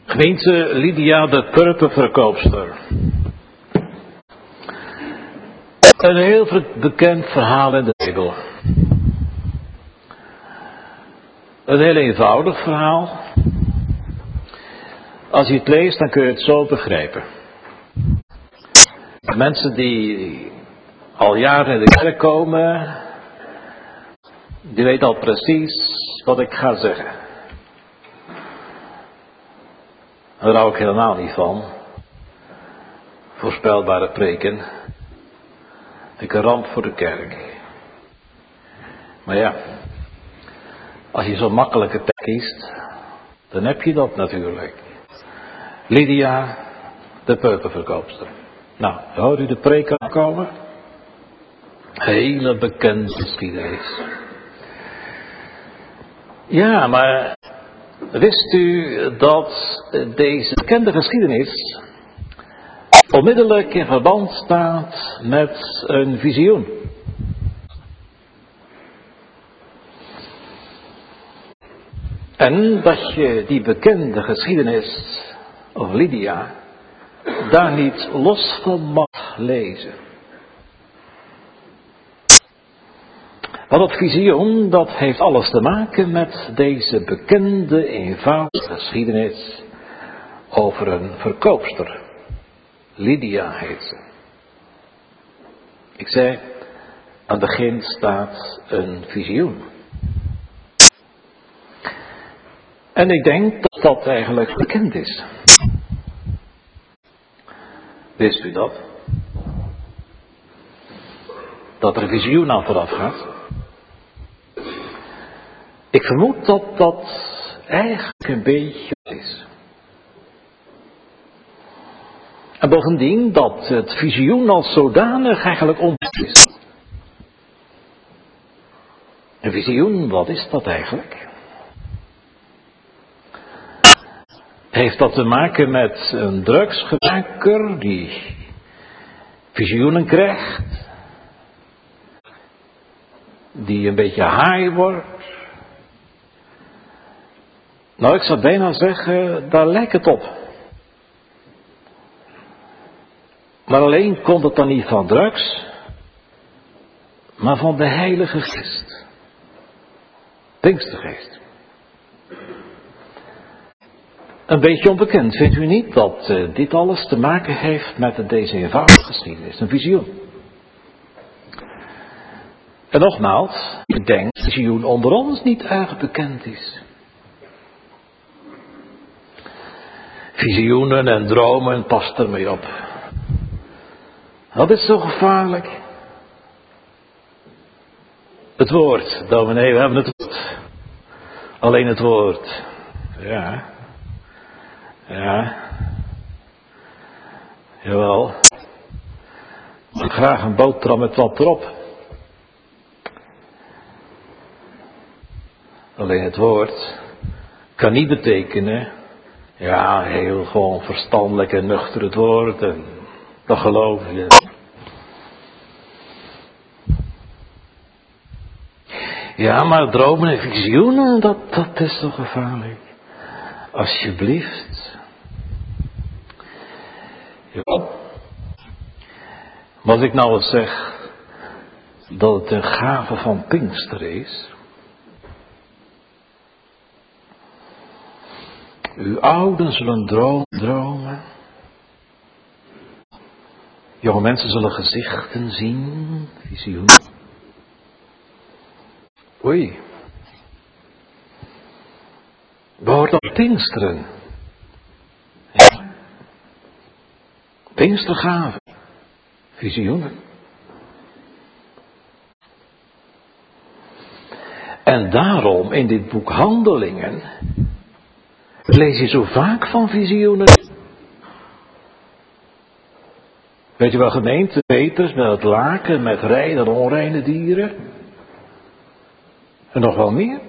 Gemeente Lydia de purperverkoopster. Een heel bekend verhaal in de Bijbel. Een heel eenvoudig verhaal. Als je het leest, dan kun je het zo begrijpen. Mensen die al jaren in de kerk komen, die weten al precies wat ik ga zeggen. Daar hou ik helemaal niet van. Voorspelbare preken. Ik een ramp voor de kerk. Maar ja, als je zo'n makkelijke tekst kiest, dan heb je dat natuurlijk. Lydia, de purperverkoopster. Nou, hoort u de preek aankomen? Hele bekende geschiedenis. Ja, maar wist u dat deze bekende geschiedenis onmiddellijk in verband staat met een visioen? En dat je die bekende geschiedenis over Lydia daar niet los van mag lezen. Want dat visioen, dat heeft alles te maken met deze bekende, eenvoudige geschiedenis over een verkoopster. Lydia heet ze. Ik zei, aan het begin staat een visioen. En ik denk dat dat eigenlijk bekend is. Wist u dat? Dat er een visioen aan vooraf gaat? Ik vermoed dat dat eigenlijk een beetje is. En bovendien dat het visioen als zodanig eigenlijk onbekend is. Een visioen, wat is dat eigenlijk? Heeft dat te maken met een drugsgebruiker die visioenen krijgt? Die een beetje high wordt? Nou, ik zou bijna zeggen, daar lijkt het op. Maar alleen komt het dan niet van drugs, maar van de Heilige Geest. Pinkstergeest. Een beetje onbekend, vindt u niet, dat dit alles te maken heeft met deze eenvoudige geschiedenis, een visioen. En nogmaals, ik denk dat visioen onder ons niet erg bekend is. Visioenen en dromen, past er mee op. Dat is zo gevaarlijk. Het woord, dominee, we hebben het woord. Alleen het woord. Ja. Ja. Jawel. Ik heb graag een boterham met wat erop. Alleen het woord kan niet betekenen, ja, heel gewoon verstandelijk en nuchter het woord en dat geloof je. Ja, maar dromen en visioenen, dat is toch gevaarlijk. Alsjeblieft. Ja. Maar als ik nou eens zeg dat het een gave van Pinkster is. Uw ouden zullen dromen. Jonge mensen zullen gezichten zien. Visioenen. Oei. Behoort op Pinksteren. Ja. Pinkstergaven. Visioenen. En daarom in dit boek Handelingen lees je zo vaak van visioenen. Weet je wel, gemeente Peters met het laken, met reine en onreine dieren. En nog wel meer.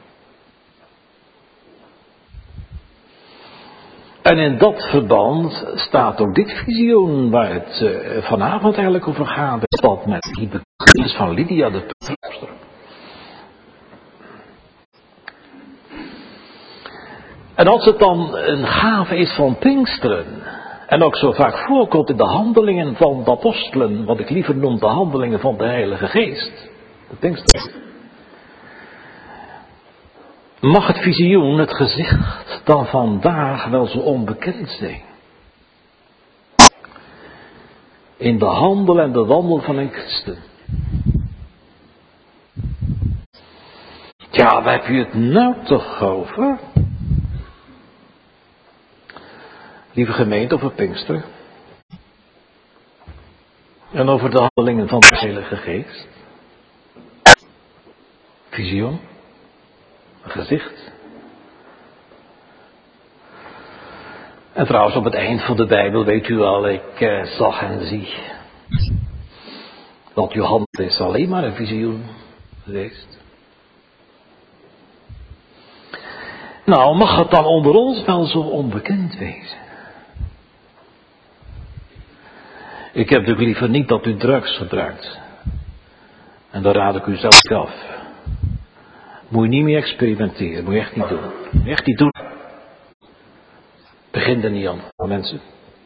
En in dat verband staat ook dit visioen waar het vanavond eigenlijk over gaat. Dat met die bekentenis van Lydia de purperverkoopster. En als het dan een gave is van Pinksteren, en ook zo vaak voorkomt in de handelingen van de apostelen, wat ik liever noem de handelingen van de Heilige Geest, de Pinksteren, mag het visioen, het gezicht, dan vandaag wel zo onbekend zijn. In de handel en de wandel van een christen. Ja, waar heb je het nou toch over? Lieve gemeente, over Pinkster. En over de handelingen van de Heilige Geest. Visioen. Een gezicht. En trouwens, op het eind van de Bijbel weet u al, ik zag en zie. Dat Johannes is alleen maar een visioen geweest. Nou, mag het dan onder ons wel zo onbekend wezen? Ik heb natuurlijk liever niet dat u drugs gebruikt. En daar raad ik u zelf af. Moet je niet meer experimenteren, moet je echt niet doen. Moet je echt niet doen. Begin er niet aan, mensen.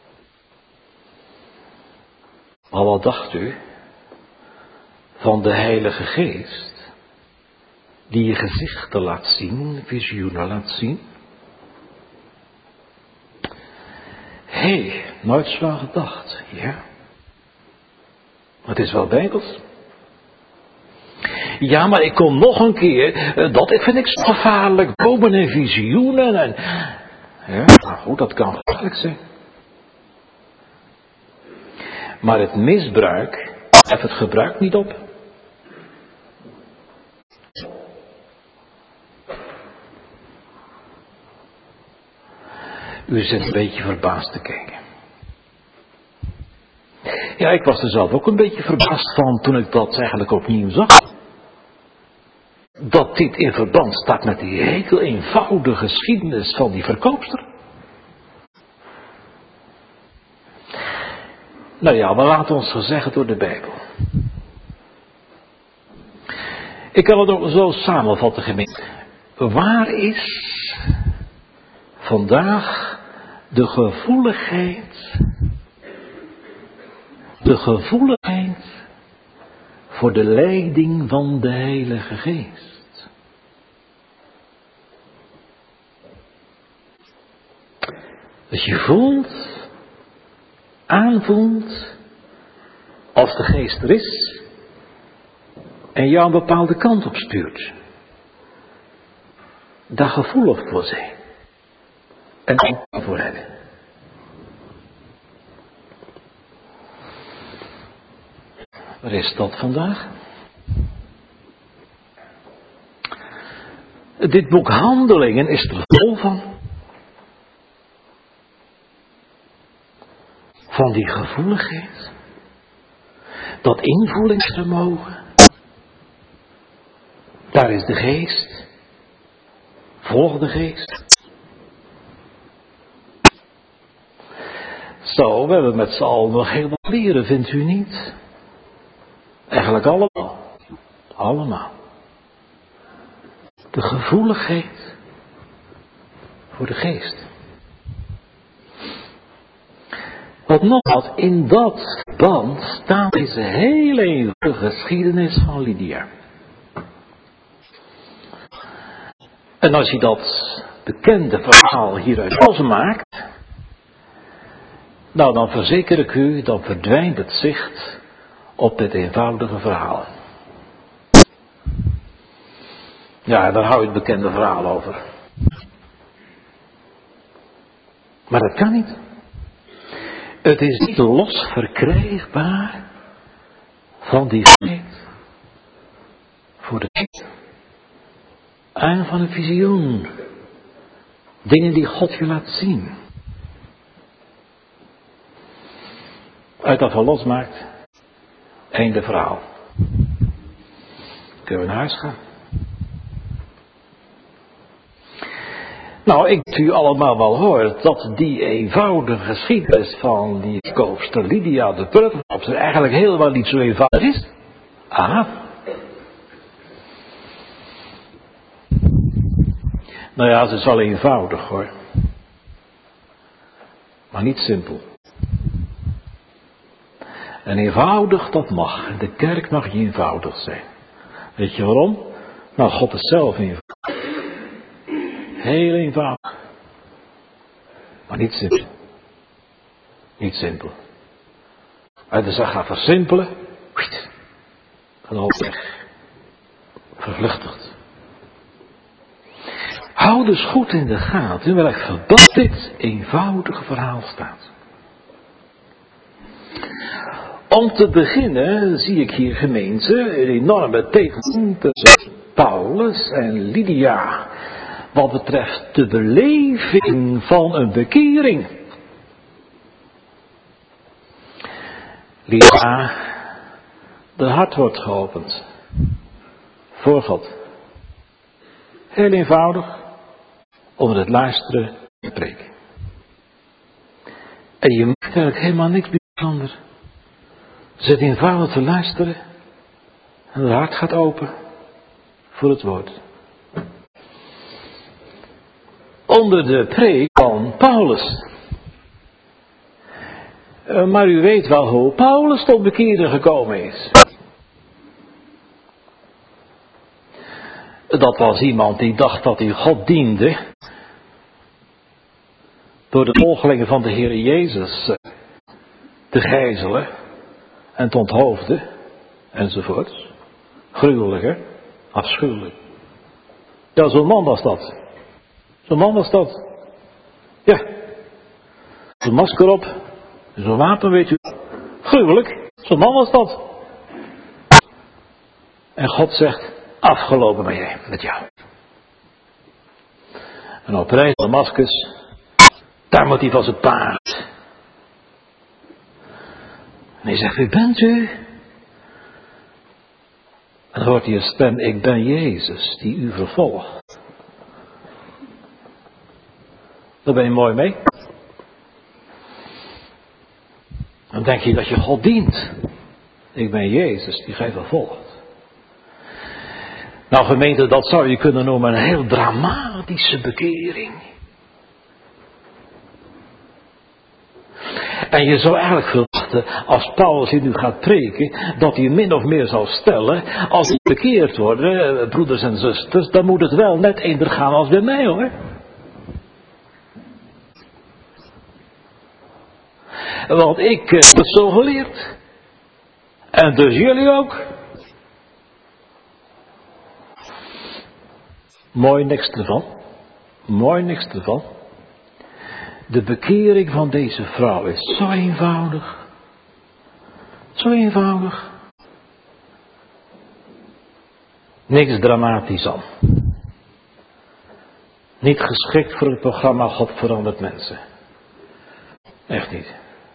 Maar wat dacht u van de Heilige Geest, die je gezichten laat zien, visioenen laat zien? Hé, nooit zo aan gedacht, ja. Het is wel bijbels. Ja, maar ik kom nog een keer, dat vind ik zo gevaarlijk, bomen en visioenen en... Ja, nou goed, dat kan gevaarlijk zijn. Maar het misbruik, heft het gebruik niet op. U zit een beetje verbaasd te kijken. Ja, ik was er zelf ook een beetje verbaasd van toen ik dat eigenlijk opnieuw zag. Dat dit in verband staat met die heel eenvoudige geschiedenis van die verkoopster. Nou ja, maar laat ons gezegd door de Bijbel. Ik kan het ook zo samenvatten, gemeente. Waar is vandaag de gevoeligheid voor de leiding van de Heilige Geest? Als je voelt, aanvoelt, als de Geest er is en jou een bepaalde kant op stuurt, daar gevoelig voor zijn en angst voor hebben. Waar is dat vandaag? Dit boek Handelingen is er vol van. Van die gevoeligheid. Dat invoelingsvermogen. Daar is de Geest. Volg de Geest. Zo, we hebben met z'n allen nog heel wat leren, vindt u niet? Eigenlijk allemaal. Allemaal. De gevoeligheid voor de Geest. Want nogmaals, in dat band staat deze hele eenvoudige geschiedenis van Lydia. En als je dat bekende verhaal hieruit losmaakt, nou dan verzeker ik u, dan verdwijnt het zicht op dit eenvoudige verhaal. Ja, daar hou je het bekende verhaal over. Maar dat kan niet. Het is niet los verkrijgbaar van die geest voor de geest. En van een visioen. Dingen die God je laat zien. Uit dat losmaakt. Einde verhaal. Kunnen we naar huis gaan. Nou, ik dat u allemaal wel hoort dat die eenvoudige geschiedenis van die koopster Lydia de Purperkopster eigenlijk helemaal niet zo eenvoudig is. Aha. Nou ja, het is wel eenvoudig hoor. Maar niet simpel. En eenvoudig, dat mag. De kerk mag eenvoudig zijn. Weet je waarom? Nou, God is zelf eenvoudig. Heel eenvoudig. Maar niet simpel. Niet simpel. Als je zegt, ga versimpelen. Dan hoop weg. Vervluchtigd. Hou dus goed in de gaten in welk verband dit eenvoudige verhaal staat. Om te beginnen zie ik hier gemeente een enorme tegenstelling tussen Paulus en Lydia. Wat betreft de beleving van een bekering. Lydia, de hart wordt geopend. Voor God. Heel eenvoudig. Onder het luisteren en preken. En je maakt eigenlijk helemaal niks bijzonder. Zet eenvoudig te luisteren. En het hart gaat open. Voor het woord. Onder de preek van Paulus. Maar u weet wel hoe Paulus tot bekering gekomen is. Dat was iemand die dacht dat hij God diende. Door de volgelingen van de Heer Jezus te gijzelen. En te onthoofden. Enzovoort. Gruwelijk hè. Afschuwelijk. Ja, zo'n man was dat. Zo'n man was dat. Ja. Zo'n masker op. Zo'n wapen weet u. Gruwelijk. Zo'n man was dat. En God zegt. Afgelopen ben jij met jou. En op reis naar Damascus. Daar moet hij van zijn paard. En hij zegt. Wie bent u? En dan hoort hij een stem. Ik ben Jezus die u vervolgt. Daar ben je mooi mee. Dan denk je dat je God dient. Ik ben Jezus die gij vervolgt. Nou gemeente, dat zou je kunnen noemen een heel dramatische bekering. En je zou eigenlijk verwachten, als Paulus hier nu gaat preken, dat hij min of meer zou stellen, als die bekeerd worden, broeders en zusters, dan moet het wel net eender gaan als bij mij hoor. Want ik heb het zo geleerd. En dus jullie ook. Mooi niks ervan. Mooi niks ervan. De bekering van deze vrouw is zo eenvoudig. Zo eenvoudig. Niks dramatisch aan. Niet geschikt voor het programma God verandert mensen. Echt niet.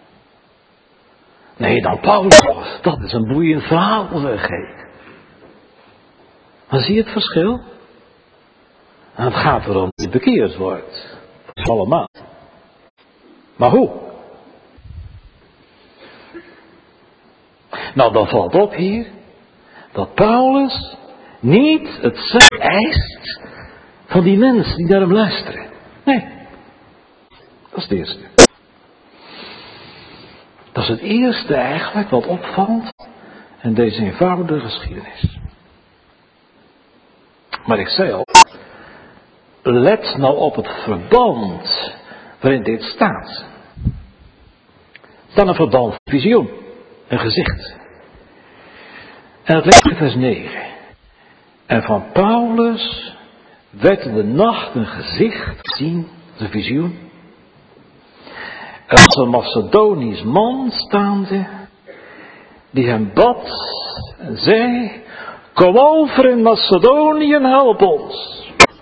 Nee, dan Paulus. Dat is een boeiend verhaal, zeg ik. Maar zie je het verschil? En het gaat erom dat je bekeerd wordt. Allemaal. Maar hoe? Nou, dan valt op hier dat Paulus niet hetzelfde eist van die mensen die naar hem luisteren. Nee. Dat is het eerste. Dat is het eerste eigenlijk wat opvalt in deze eenvoudige geschiedenis. Maar ik zei al, let nou op het verband waarin dit staat. Het staat een verband, een visioen, een gezicht. En het leest in vers 9. En van Paulus werd in de nacht een gezicht gezien, een visioen. Er was een Macedonisch man staande, die hem bad en zei, kom over in Macedonië en help ons.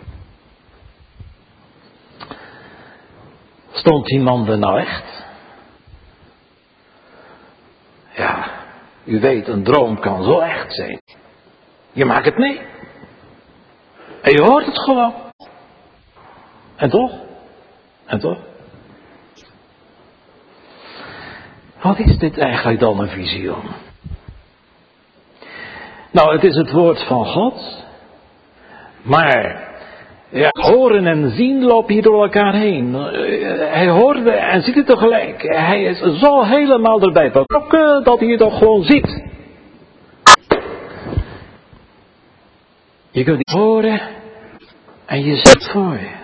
Stond die man er nou echt? Ja, u weet, een droom kan zo echt zijn. Je maakt het mee. En je hoort het gewoon. En toch? En toch? Wat is dit eigenlijk dan een visioen? Nou, het is het woord van God. Maar Ja, horen en zien lopen hier door elkaar heen. Hij hoorde en ziet het tegelijk. Hij is zo helemaal erbij betrokken dat hij het ook gewoon ziet. Je kunt het horen en je ziet het voor je.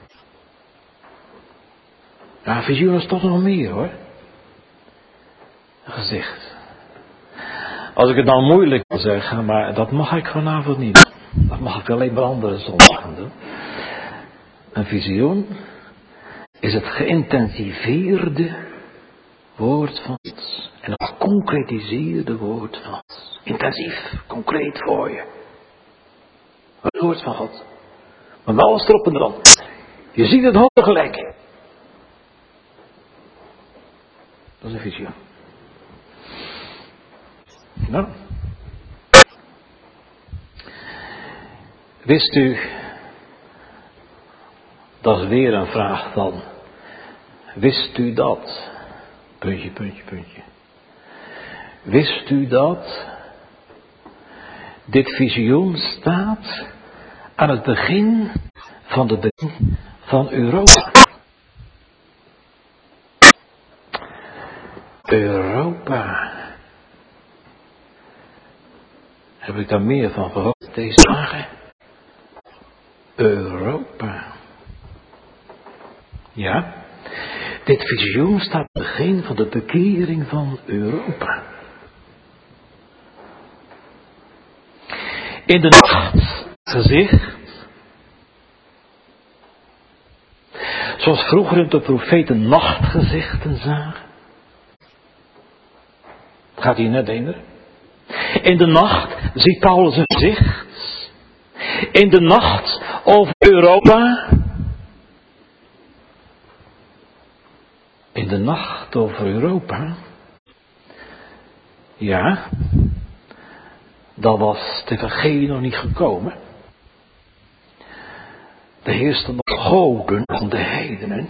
Ja, visioen is toch nog meer hoor. Een gezicht. Als ik het nou moeilijk wil zeggen, maar dat mag ik vanavond niet. Dat mag ik alleen maar andere zondagen doen. Een visioen is het geïntensiveerde woord van God. En het geconcretiseerde woord van God. Intensief, concreet voor je. Het woord van God. Maar met alles erop en eraan. Je ziet het hoog tegelijk. Dat is een visioen. Nou. Wist u, dat is weer een vraag dan. Wist u dat? Puntje, puntje, puntje. Wist u dat dit visioen staat aan het begin van de begin van Europa? Europa. Heb ik daar meer van gehoord deze dagen? Europa. Ja, dit visioen staat aan het begin van de bekering van Europa. In de nacht gezicht, zoals vroeger de profeten nachtgezichten zagen. Gaat hier net heen? In de nacht ziet Paulus een gezicht. In de nacht over Europa. In de nacht over Europa. Ja. Dan was het evangelie nog niet gekomen. Er heersten nog goden van de heidenen.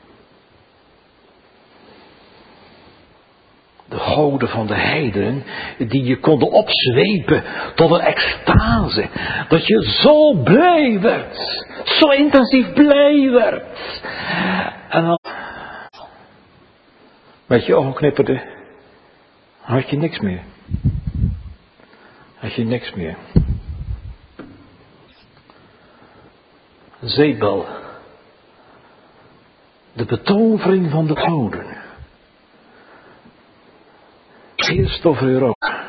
De goden van de heidenen, die je konden opzwepen tot een extase. Dat je zo blij werd. Zo intensief blij werd. En dan, met je ogen knipperde, had je niks meer. Had je niks meer. Zebel. De betovering van de goden. Eerst over Europa.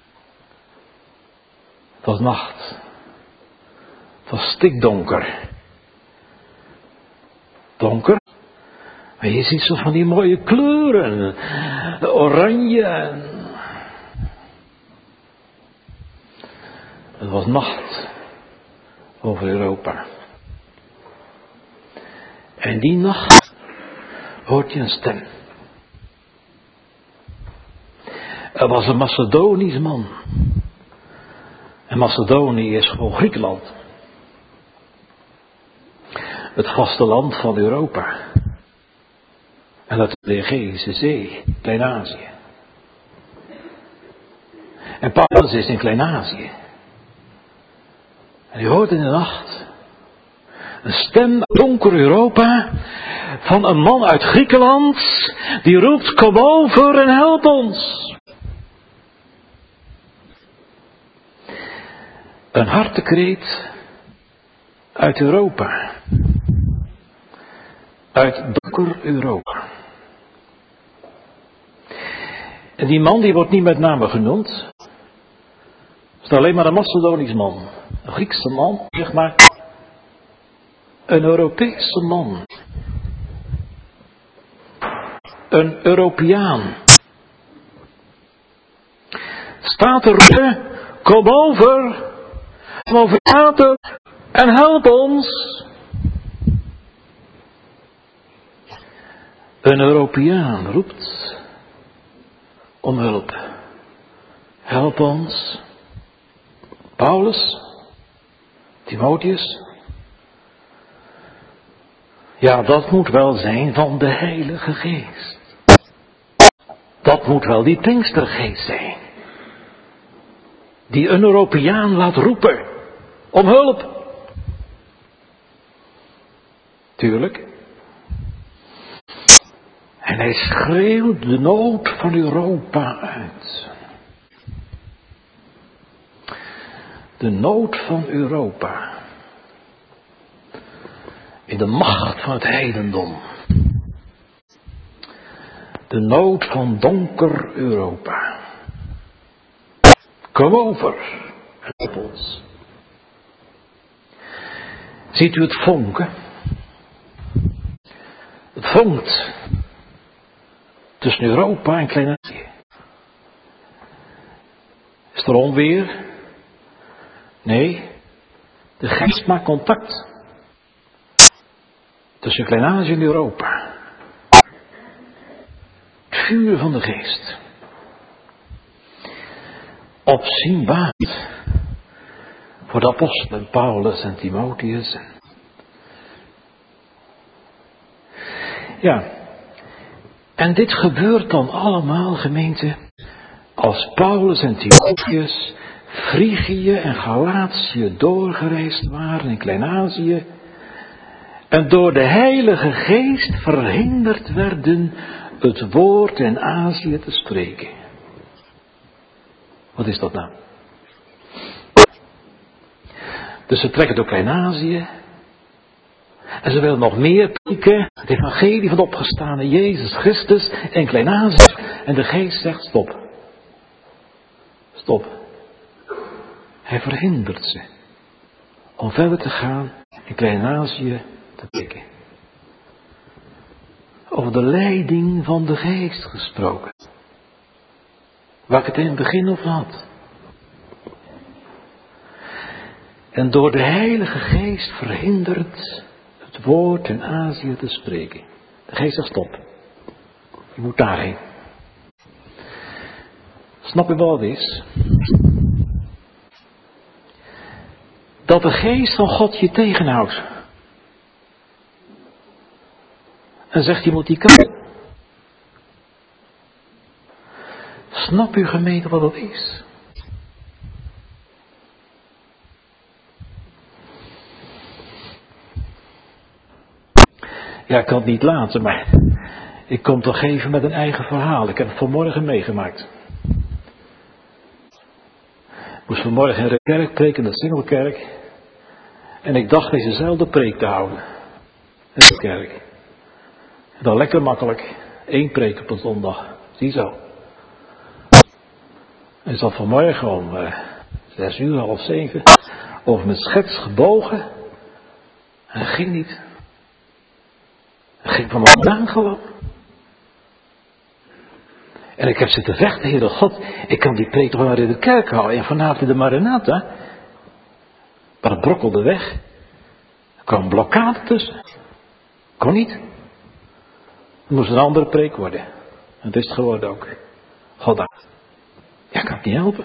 Het was nacht. Het was stikdonker. Donker. Maar je ziet zo van die mooie kleuren. De oranje. Het was nacht. Over Europa. En die nacht hoort je een stem. Er was een Macedonisch man. En Macedonië is gewoon Griekenland. Het vasteland van Europa. En uit de Egeïsche Zee, Klein-Azië. En Paulus is in Klein-Azië. En hij hoort in de nacht een stem uit donker Europa van een man uit Griekenland die roept: kom over en help ons. Een hartekreet uit Europa. Uit donker Europa. En die man die wordt niet met name genoemd. Het is alleen maar een Macedonisch man. Een Griekse man, zeg maar. Een Europese man. Een Europeaan. Staat er, kom over water en help ons. Een Europeaan roept om hulp. Help ons. Paulus, Timotheus. Ja, dat moet wel zijn van de Heilige Geest. Dat moet wel die Pinkstergeest zijn. Die een Europeaan laat roepen om hulp. Tuurlijk. En hij schreeuwt de nood van Europa uit. De nood van Europa. In de macht van het heidendom. De nood van donker Europa. Kom over en op ons. Ziet u het vonken? Het vonkt tussen Europa en Klein-Azië. Is er onweer? Nee, de geest maakt contact tussen Klein-Azië en Europa. Het vuur van de geest. Opzienbaar voor de apostelen Paulus en Timotheus. Ja, en dit gebeurt dan allemaal, gemeente, als Paulus en Timotheus Frigië en Galatië doorgereisd waren in Klein-Azië en door de Heilige Geest verhinderd werden het woord in Azië te spreken. Wat is dat nou? Dus ze trekken door Klein-Azië en ze willen nog meer preken, het evangelie van de opgestane Jezus Christus in Klein-Azië. En de Geest zegt stop. Stop. Hij verhindert ze om verder te gaan in Klein-Azië te preken. Over de leiding van de Geest gesproken. Waar ik het in het begin over had. En door de Heilige Geest verhindert het woord in Azië te spreken. De Geest zegt stop. Je moet daarheen. Snap je wat het is? Dat de Geest van God je tegenhoudt. En zegt je moet die kant. Snap u gemeente wat dat is? Ja, ik kan het niet laten, maar ik kom toch even met een eigen verhaal. Ik heb het vanmorgen meegemaakt. Ik moest vanmorgen in de kerk preken, in de Singelkerk. En ik dacht dezezelfde preek te houden. In de kerk. En dan lekker makkelijk. 1 preek op een zondag. Ziezo. En zat vanmorgen om 6 uur, half 7. Over mijn schets gebogen. En het ging niet. Het ging van mijn aan gewoon. En ik heb zitten vechten, Heere God. Ik kan die preek toch maar in de kerk houden. En vanavond in de Maranatha. Maar het brokkelde weg. Er kwam een blokkade tussen. Kon niet. Het moest een andere preek worden. En het is het geworden ook. Goddank. Ja, kan het niet helpen.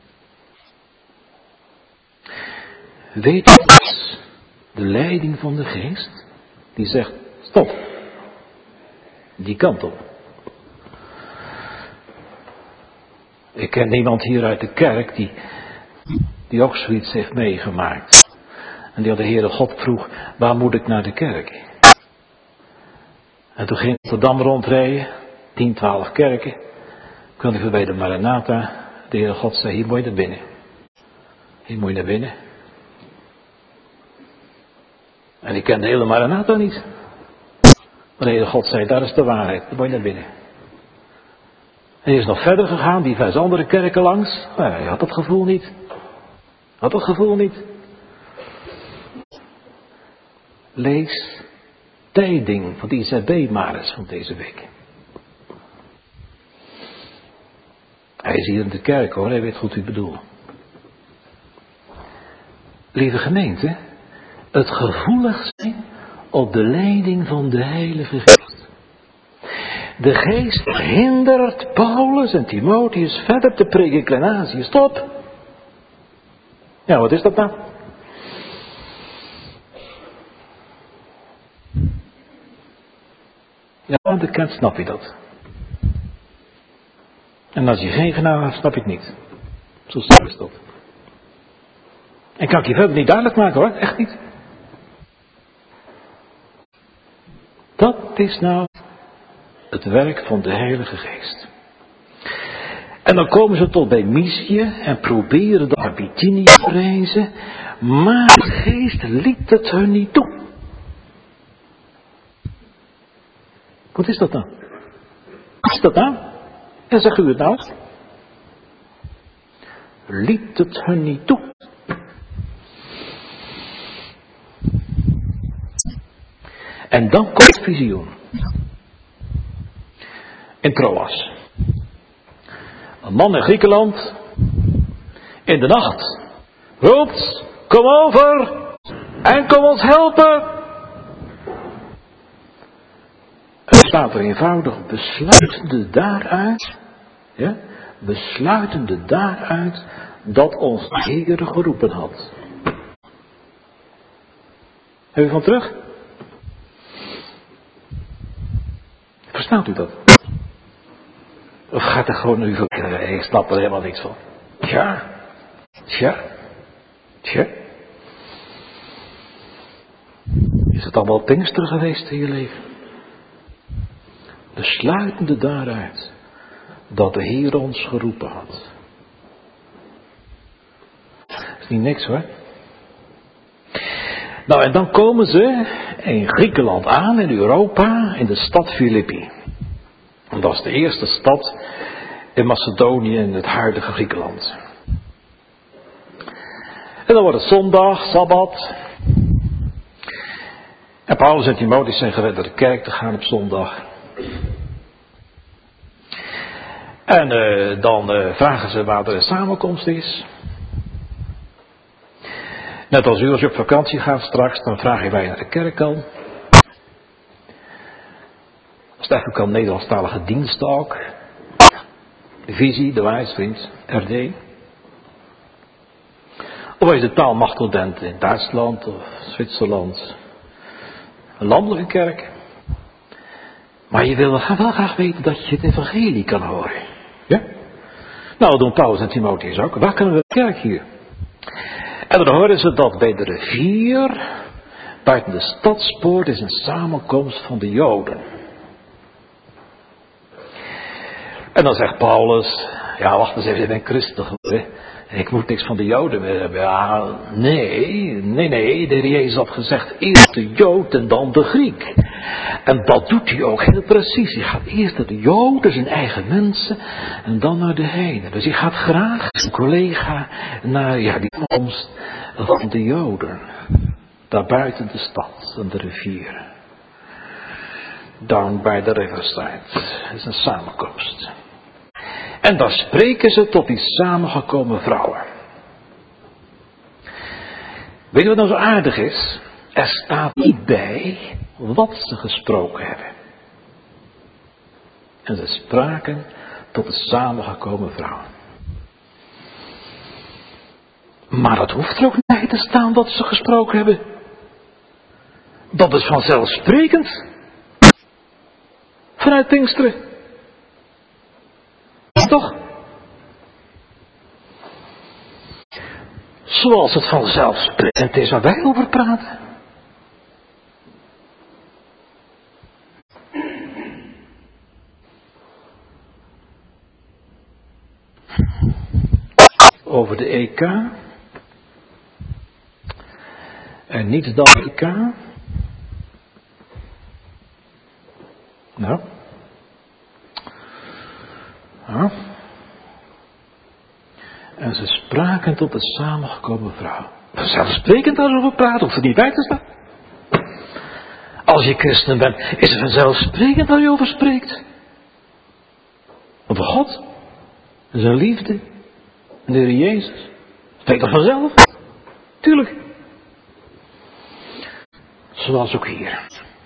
Weet je wat? De leiding van de Geest. Die zegt, stop. Die kant op. Ik ken iemand hier uit de kerk die ook zoiets heeft meegemaakt. En die had de Heere God vroeg, waar moet ik naar de kerk? En toen ging Rotterdam rondrijden, 10, 12 kerken. Kwam hij voorbij de Maranatha. De Heere God zei, hier moet je naar binnen. Hier moet je naar binnen. En ik ken de hele Maranatha niet. Maar de Heere God zei, daar is de waarheid, daar moet je naar binnen. En hij is nog verder gegaan, die 5 andere kerken langs. Maar hij had het gevoel niet. Had het gevoel niet. Lees tijding van die IZB maar eens van deze week. Hij is hier in de kerk hoor, hij weet goed wat ik bedoel. Lieve gemeente, het gevoelig zijn op de leiding van de Heilige Geest. De Geest hindert Paulus en Timotheus verder te preken in Klein-Azië. Stop. Ja, wat is dat nou? Ja, aan de kant snap je dat. En als je geen genade hebt, snap je het niet. Zo snel is dat. En kan ik je verder niet duidelijk maken hoor, echt niet. Dat is nou het werk van de Heilige Geest. En dan komen ze tot bij Mysië en proberen naar Bithynië te reizen, maar de Geest liet het hun niet toe. Wat is dat nou? Wat is dat nou? En zeg u het nou? Liet het hun niet toe. En dan komt het visioen. In Troas. Een man in Griekenland. In de nacht. Roept. Kom over. En kom ons helpen. En er staat er eenvoudig. Besluitende daaruit. Ja. Besluitende daaruit. Dat ons de Heer geroepen had. Heb je van terug? Verstaat u dat? Of gaat er gewoon nu verkennen? Ik snap er helemaal niks van. Tja. Is het allemaal Pinkster geweest in je leven? Besluitende daaruit dat de Heer ons geroepen had. Dat is niet niks hoor. Nou en dan komen ze in Griekenland aan, in Europa, in de stad Filippi. En dat is de eerste stad in Macedonië, in het huidige Griekenland. En dan wordt het zondag, Sabbat. En Paulus en Timotheus zijn gewend naar de kerk te gaan op zondag. En dan vragen ze waar er een samenkomst is. Net als u, als je op vakantie gaat straks, dan vraag je waar je naar de kerk kan. Als het eigenlijk kan, Nederlandstalige dienst ook. De visie, de wijsvind, RD. Of als je de taalmachtig bent in Duitsland of Zwitserland. Een landelijke kerk. Maar je wil wel graag weten dat je het evangelie kan horen. Ja? Nou, dat doen Paulus en Timotheus ook. Waar kunnen we de kerk hier? En dan horen ze dat bij de rivier, buiten de stadspoort, is een samenkomst van de Joden. En dan zegt Paulus, ja wacht eens even, ik ben christen geworden. Ik moet niks van de Joden meer hebben. Ja, nee, de Heer Jezus had gezegd, eerst de Jood en dan de Griek. En dat doet hij ook heel precies. Hij gaat eerst naar de Joden, zijn eigen mensen, en dan naar de heidenen. Dus hij gaat graag, zijn collega, naar die komst van de Joden. Daar buiten de stad en de rivier. Down by the riverside. Dat is een samenkomst. En daar spreken ze tot die samengekomen vrouwen. Weet je wat nou zo aardig is? Er staat niet bij wat ze gesproken hebben. En ze spraken tot de samengekomen vrouwen. Maar dat hoeft er ook niet bij te staan wat ze gesproken hebben. Dat is vanzelfsprekend. Vanuit Pinksteren. Toch? Zoals het vanzelfsprekend is waar wij over praten. Over de EK. En niets dan EK. Nou. Ja. En ze spraken tot de samengekomen vrouw. Vanzelfsprekend daarover praten, hoeft er niet bij te staan. Als je christen bent, is het vanzelfsprekend waar je over spreekt. Over God. En zijn liefde. En de Heer Jezus. Spreekt dat vanzelf? Tuurlijk. Zoals ook hier.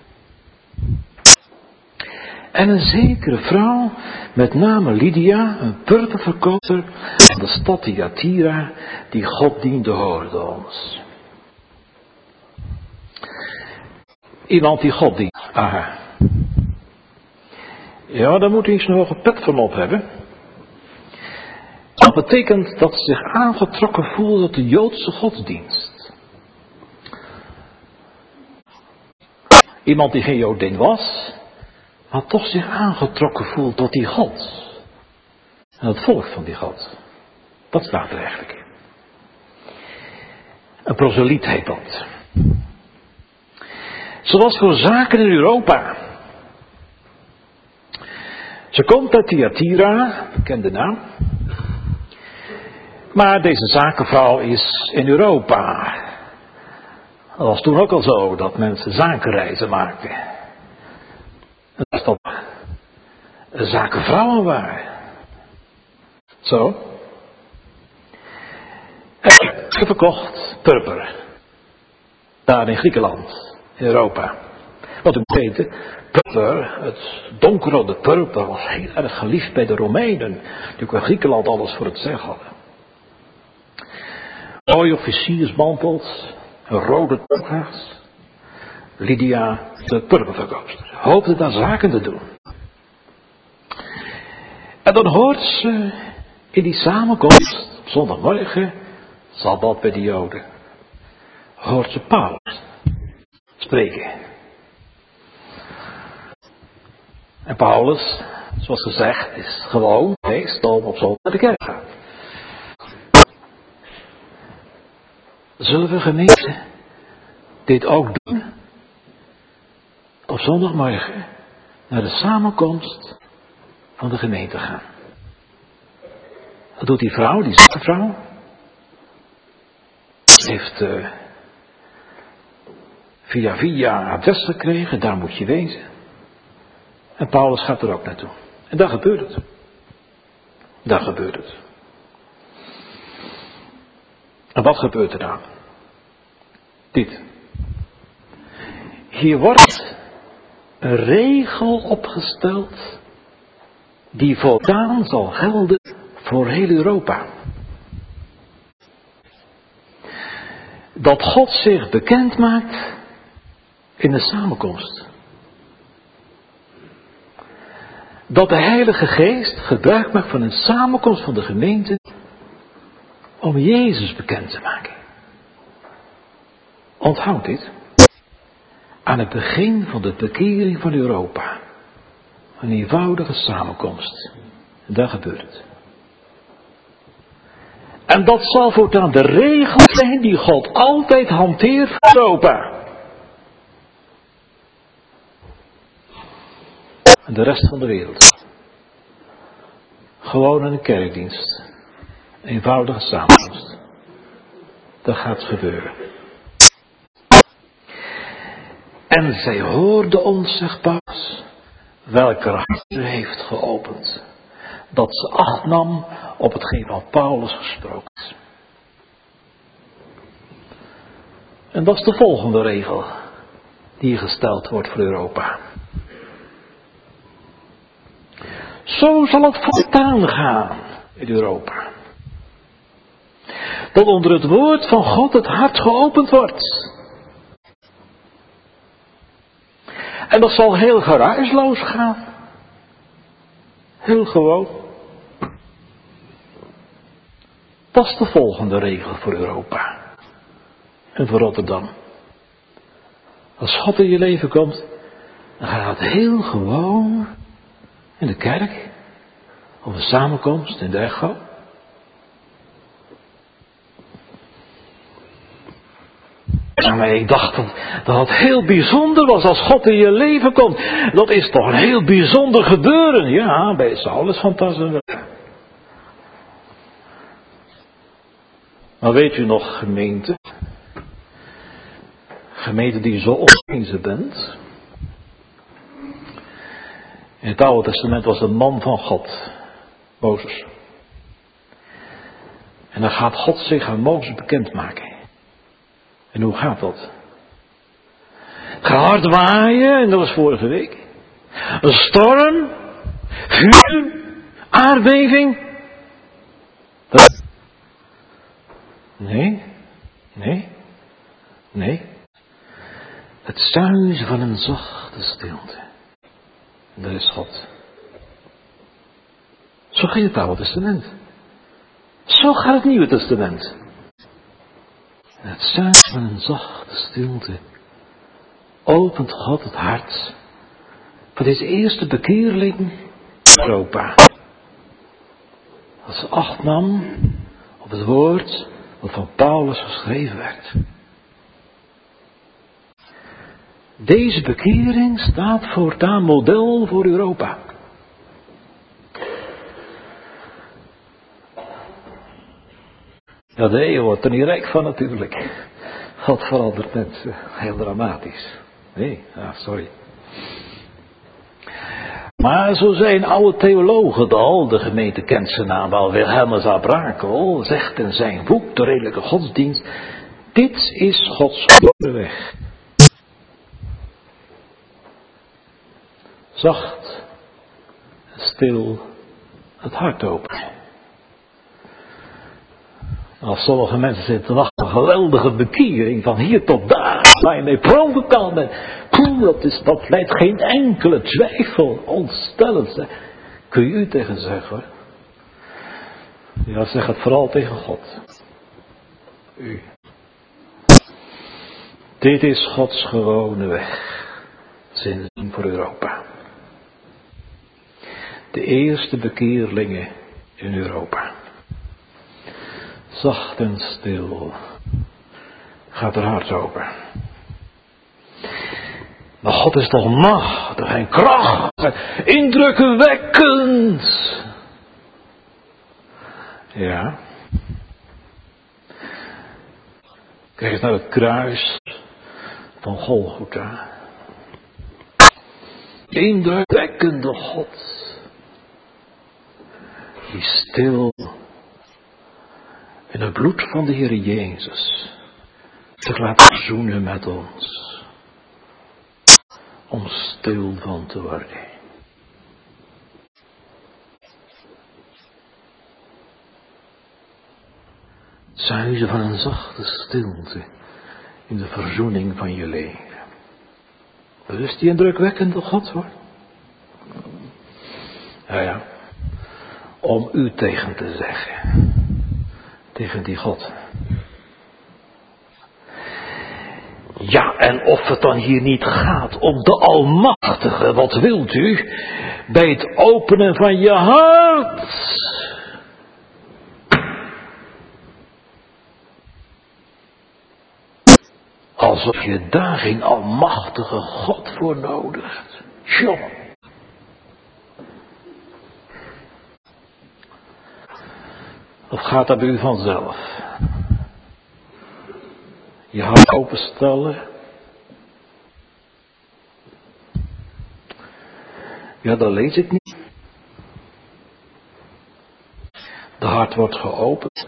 En een zekere vrouw, met name Lydia, een purperverkoper van de stad Thyatira, die God diende, hoorde ons. Iemand die God dient. Aha. Ja, daar moet hij eens een hoge pet van op hebben. Dat betekent dat ze zich aangetrokken voelde tot de Joodse godsdienst. Iemand die geen Jodin was, maar toch zich aangetrokken voelt tot die God. En het volk van die God. Dat staat er eigenlijk. Een proseliet heet dat. Zoals voor zaken in Europa. Ze komt uit Thyatira, bekende naam. Maar deze zakenvrouw is in Europa. Dat was toen ook al zo, dat mensen zakenreizen maakten. En dat toch zakenvrouwen waren. Zo. En ze verkocht purper. Daar in Griekenland, in Europa. Wat u moet weten, purper, het donkerrode purper, was heel erg geliefd bij de Romeinen. Die ook in Griekenland alles voor het zeggen hadden. Mooie officiersmantels, een rode toga's. Lydia, de purperverkoopster, hoopte daar zaken te doen. En dan hoort ze in die samenkomst, op zondagmorgen, sabbat bij de Joden, hoort ze Paulus spreken. En Paulus, zoals gezegd, is gewoon geweest om op zondag naar de kerk te gaan. Zullen we gemeente dit ook doen? Op zondagmorgen naar de samenkomst van de gemeente gaan. Dat doet die vrouw, die zakenvrouw. Heeft via adres gekregen, daar moet je wezen. En Paulus gaat er ook naartoe. En daar gebeurt het. Daar gebeurt het. En wat gebeurt er dan? Dit. Hier wordt een regel opgesteld die voortaan zal gelden voor heel Europa. Dat God zich bekend maakt in de samenkomst. Dat de Heilige Geest gebruik maakt van een samenkomst van de gemeente om Jezus bekend te maken. Onthoud dit. Aan het begin van de bekering van Europa. Een eenvoudige samenkomst. En daar gebeurt het. En dat zal voortaan de regel zijn die God altijd hanteert voor Europa. En de rest van de wereld. Gewoon een kerkdienst. Eenvoudige samenkomst. Dat gaat gebeuren. En zij hoorde ons, zegt Paulus, welke hart u heeft geopend. Dat ze acht nam op hetgeen wat Paulus gesproken is. En dat is de volgende regel die gesteld wordt voor Europa. Zo zal het voortaan gaan in Europa. Dat onder het woord van God het hart geopend wordt. En dat zal heel geruisloos gaan. Heel gewoon. Dat is de volgende regel voor Europa. En voor Rotterdam. Als God in je leven komt, dan gaat het heel gewoon in de kerk. Of een samenkomst in de echo. Maar ik dacht dat het heel bijzonder was als God in je leven komt. Dat is toch een heel bijzonder gebeuren. Ja, bij Saulus fantastisch. Maar weet u nog, gemeente? Gemeente die zo ongenezen bent. In het Oude Testament was een man van God. Mozes. En dan gaat God zich aan Mozes bekendmaken. En hoe gaat dat? Het gaat hard waaien, en dat was vorige week. Een storm, vuur, aardbeving. Nee. Het suizen van een zachte stilte. En dat is God. Zo ging het Oude Testament. Zo gaat het Nieuwe Testament. En het suizen van een zachte stilte opent God het hart van deze eerste bekeerling in Europa. Als ze acht nam op het woord wat van Paulus geschreven werd. Deze bekering staat voortaan model voor Europa. Ja, de eeuw wordt er niet rijk van natuurlijk. God verandert mensen heel dramatisch. Nee, sorry. Maar zo zijn oude theologen al, de gemeente kent zijn naam al, Wilhelmus à Brakel, zegt in zijn boek, De Redelijke Godsdienst, dit is Gods gewone weg. Zacht en stil het hart open. Als sommige mensen zitten te wachten, een geweldige bekering van hier tot daar, waar je mee pronken kan. Dat leidt geen enkele twijfel, ontstellend. Kun je u tegen zeggen hoor. Ja, zeg het vooral tegen God. U. Dit is Gods gewone weg. Zin voor Europa. De eerste bekeerlingen in Europa. Zacht en stil gaat er hart open. Maar God is toch machtig en krachtig, indrukwekkend. Ja. Kijk eens naar het kruis van Golgotha. Indrukwekkende God. Die stil in het bloed van de Heer Jezus zich laat verzoenen met ons. Om stil van te worden. Het zuizen van een zachte stilte in de verzoening van je leven. Dat is die indrukwekkende God hoor. Ja. Om u tegen te zeggen. Tegen die God. Ja, en of het dan hier niet gaat om de Almachtige, wat wilt u? Bij het openen van je hart. Alsof je daar geen Almachtige God voor nodig hebt. Jongen. Of gaat dat bij u vanzelf? Je hart openstellen. Ja, dat lees ik niet. De hart wordt geopend.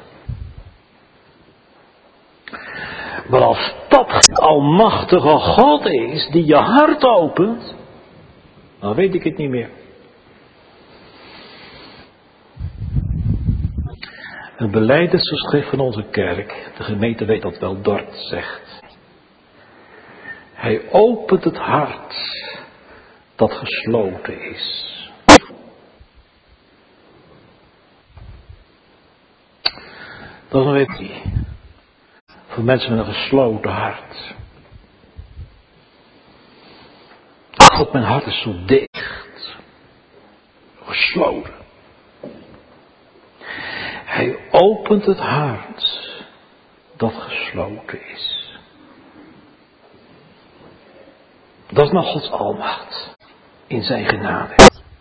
Maar als dat geen almachtige God is die je hart opent, dan weet ik het niet meer. Een belijdenisverschrift van onze kerk, de gemeente weet dat wel, Dort zegt. Hij opent het hart dat gesloten is. Dat is een wettie. Voor mensen met een gesloten hart. God, mijn hart is zo dicht. Gesloten. Hij opent het hart dat gesloten is. Dat is nou Gods almacht. In zijn genade.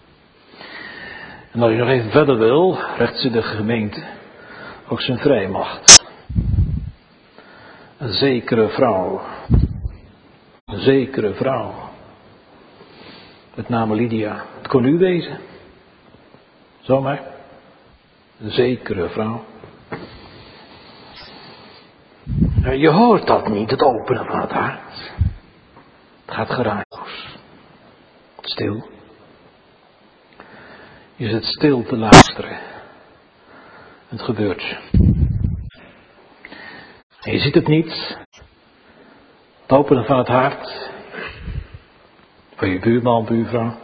En als je nog even verder wil, rechts in de gemeente, ook zijn vrijmacht. Een zekere vrouw. Een zekere vrouw. Met name Lydia. Het kon u wezen. Zomaar. Een zekere vrouw. Nou, je hoort dat niet, het openen van het hart. Het gaat geraakloos. Stil. Je zit stil te luisteren. Het gebeurt. En je ziet het niet. Het openen van het hart. Van je buurman, buurvrouw.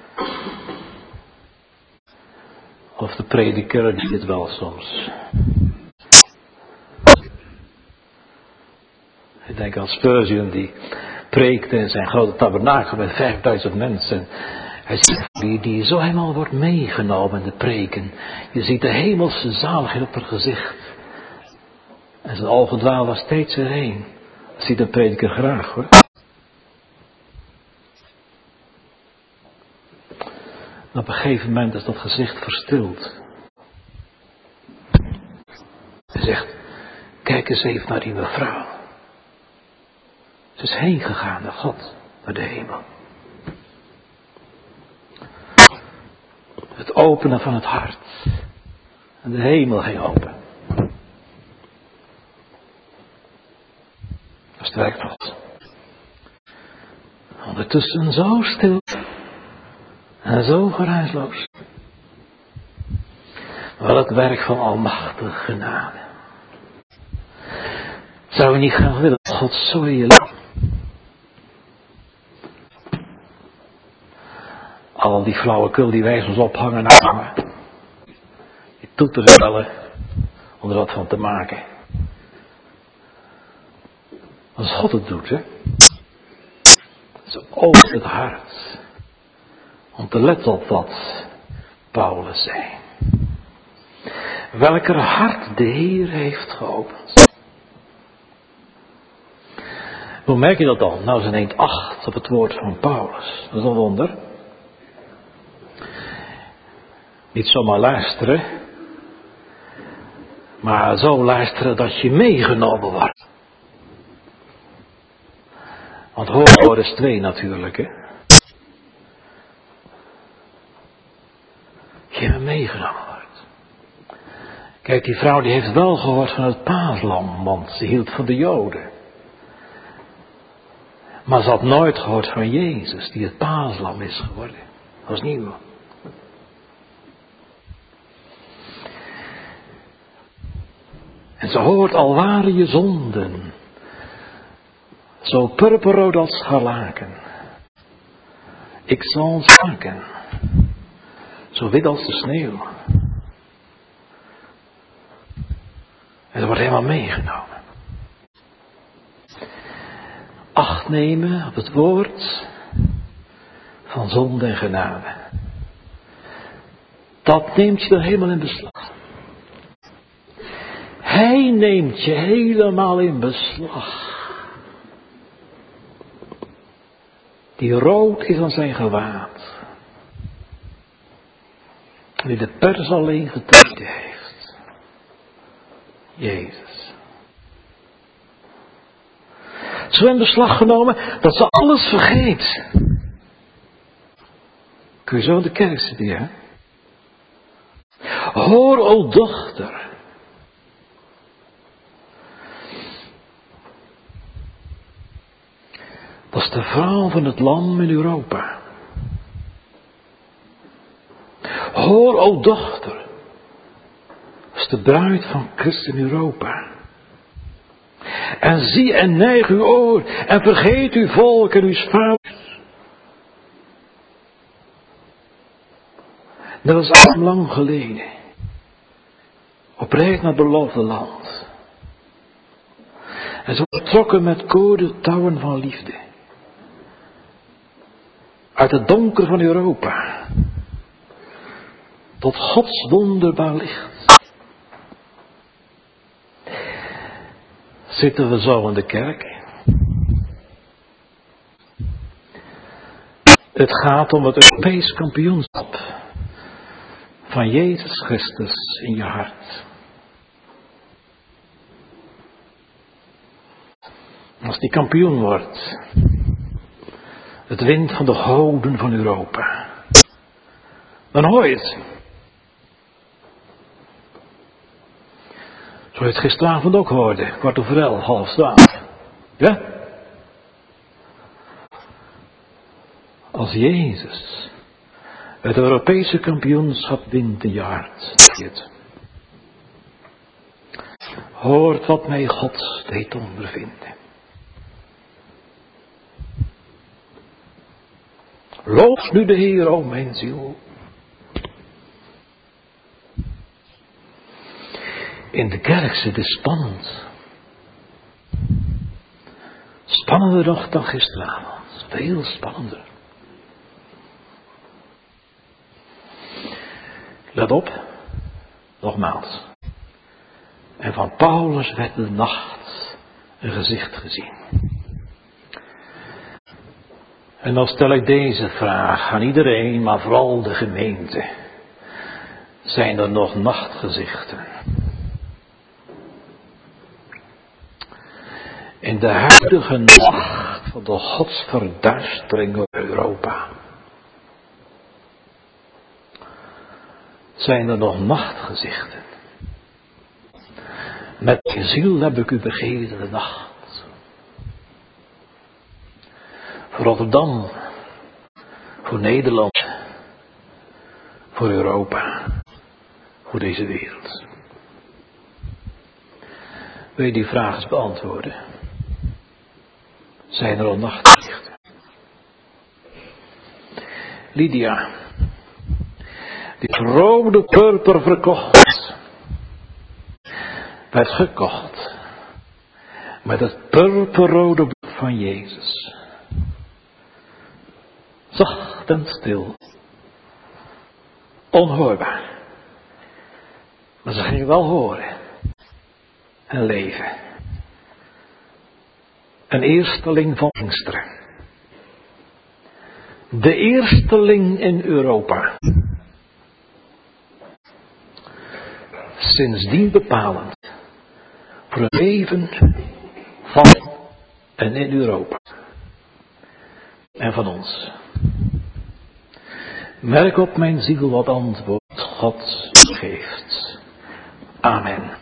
Of de prediker die het wel soms. Ik denk aan Spurgeon die preekte in zijn grote tabernakel met 5000 mensen. Hij ziet die zo helemaal wordt meegenomen in de preken. Je ziet de hemelse zaligheid op haar gezicht. En zijn ogen dwalen steeds erheen. Dat ziet een prediker graag hoor. En op een gegeven moment is dat gezicht verstild. Hij zegt, kijk eens even naar die mevrouw. Ze is heen gegaan naar God, naar de hemel. Het openen van het hart. En de hemel ging open. Dat is het werk van God. Ondertussen zo stil. En zo geruisloos. Wel het werk van almachtige genade. Zou je niet graag willen dat God zo in je leven. Al die flauwekul die wij soms ophangen en afhangen. Die toeteren bellen om er wat van te maken. Als God het doet, hè. Ze opent het hart. Om te letten op wat Paulus zei. Welker hart de Heer heeft geopend. Hoe merk je dat dan? Nou, ze neemt acht op het woord van Paulus. Dat is een wonder. Niet zomaar luisteren. Maar zo luisteren dat je meegenomen wordt. Want horen is twee natuurlijk, hè. Je meegenomen wordt. Kijk, die vrouw die heeft wel gehoord van het paaslam, want ze hield van de Joden. Maar ze had nooit gehoord van Jezus, die het paaslam is geworden. Dat was nieuw. En ze hoort, al waren je zonden, zo purperrood als scharlaken. Ik zal ze maken, zo wit als de sneeuw. En ze wordt helemaal meegenomen. Acht nemen op het woord van zonde en genade. Dat neemt je er helemaal in beslag. Hij neemt je helemaal in beslag. Die rood is aan zijn gewaad. Die de pers alleen getreden heeft. Jezus. Zo in beslag genomen dat ze alles vergeet. Kun je zo in de kerk zitten, hè? Hoor, o dochter. Dat is de vrouw van het lam in Europa. Hoor, o dochter. Dat is de bruid van Christus in Europa. En zie en neig uw oor en vergeet uw volk en uw vaders. Dat was al lang geleden. Op reis naar het beloofde land. En ze vertrokken met koorden touwen van liefde. Uit het donker van Europa. Tot Gods wonderbaar licht. Zitten we zo in de kerk? Het gaat om het Europees kampioenschap van Jezus Christus in je hart. Als die kampioen wordt, het wint van de goden van Europa, dan hoor je het. Zo je het gisteravond ook hoorde, 11:15, 11:30. Ja? Als Jezus het Europese kampioenschap wint in je hart, hoort wat mij God deed ondervinden. Loof nu de Heer, o mijn ziel. In de kerk zit het spannend. Spannender nog dan gisteravond. Veel spannender. Let op, nogmaals. En van Paulus werd de nacht een gezicht gezien. En dan stel ik deze vraag aan iedereen, maar vooral de gemeente. Zijn er nog nachtgezichten? In de huidige nacht van de godsverduistering op Europa. Zijn er nog nachtgezichten? Met je ziel heb ik u begeven de nacht. Voor Rotterdam. Voor Nederland. Voor Europa. Voor deze wereld. Wil je die vraag eens beantwoorden? Zijn er al nachtgezichten? Lydia. Die rode purper verkocht. Werd gekocht. Met het purperrode bloed van Jezus. Zacht en stil. Onhoorbaar. Maar ze gingen wel horen. En leven. Een eersteling van Pinksteren. De eersteling in Europa. Sindsdien bepalend. Voor het leven van en in Europa. En van ons. Merk op mijn ziel wat antwoord God geeft. Amen.